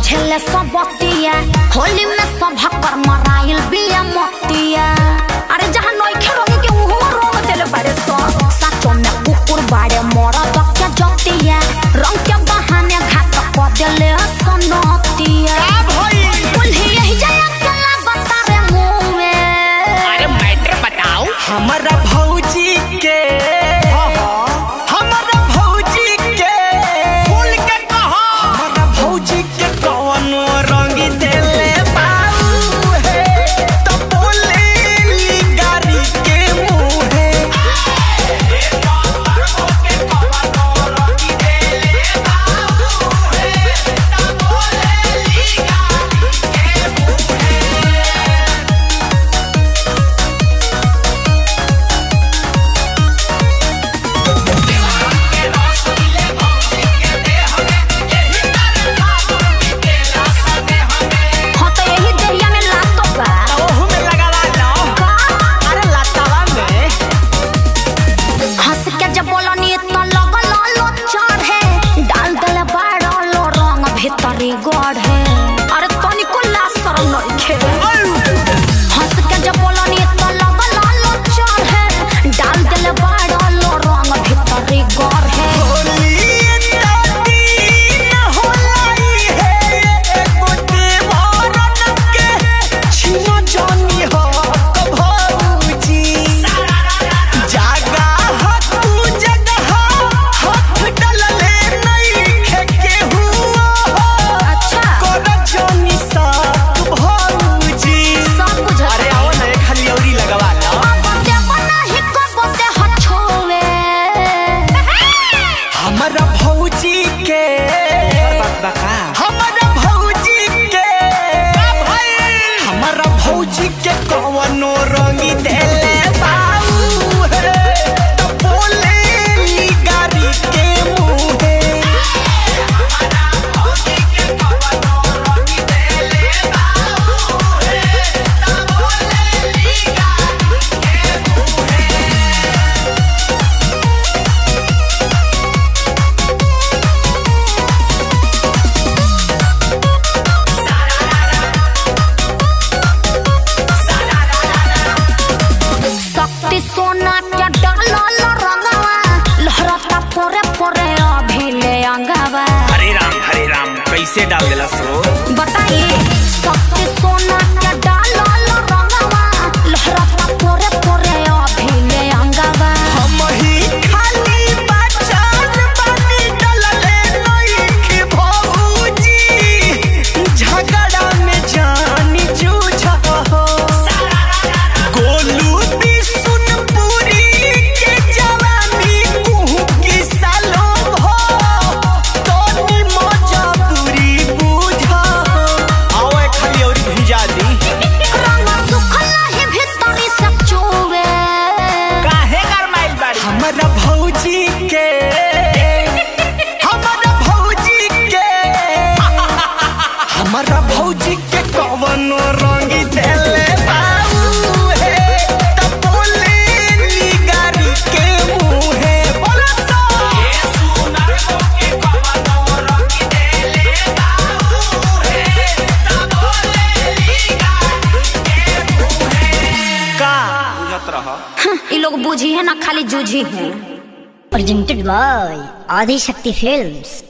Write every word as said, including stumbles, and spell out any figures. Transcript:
बुझले सब बतिया होली में सब हकर मराइल बिया मतिया। अरे जहां नइखे रंग के उहो रंग देले बारे सो साचो में कुकुर बाड़े मरद के जतिया रंग के बहाने घात क देले सनतिया। का भई कुल्ही यही जाया के लागत रे मुंह में। अरे मैटर बताओ हमरा भौजी के गॉड है। अरे तनिको लाज शरम नइखे हंस के जब बोलनी त लगल लो चढ़े डाल देले बाड़ो लो रंग भीतरी गॉड है। होली दादी न होलाई है एको देवरन के छिनो जानी हो भौजी जागा ह तू जगह हाथ डलले नइखे केहू हमरा भौजी के हमरा भौजी के हमरा भौजी के कवनो रंगी देले बाऊ हे त बोले ली गारी के मुहे। हमरा भौजी के कवनो रंगी देले बाऊ हे त बोले ली गारी के मुहे। सोना के डालल रंगवा लहरता पोरे पोरे अभिले अंगवा। हरे राम हरे राम कैसे डाल देला सो बताइए शक्ति सोना के डालल रंगवा लहरता पोरे पोरे अभिले अंगवा। हम ही खाली बचान बानी डलले नइखे भौजी झगड़ा में जानी जूझ हो गोलू हमरा भौजी के हमरा भौजी के हमरा भौजी के कवनो रंगी देले बाऊ हे त बोले ली गारी के मुहे। बोला तो ये सुनर के कवनो रंगी देले बाऊ हे त बोले ली गारी के मुहे। का बुझत रह ये लोग बुझी है ना खाली जूझी है। प्रेजेंटेड बाय आदि शक्ति फिल्म्स।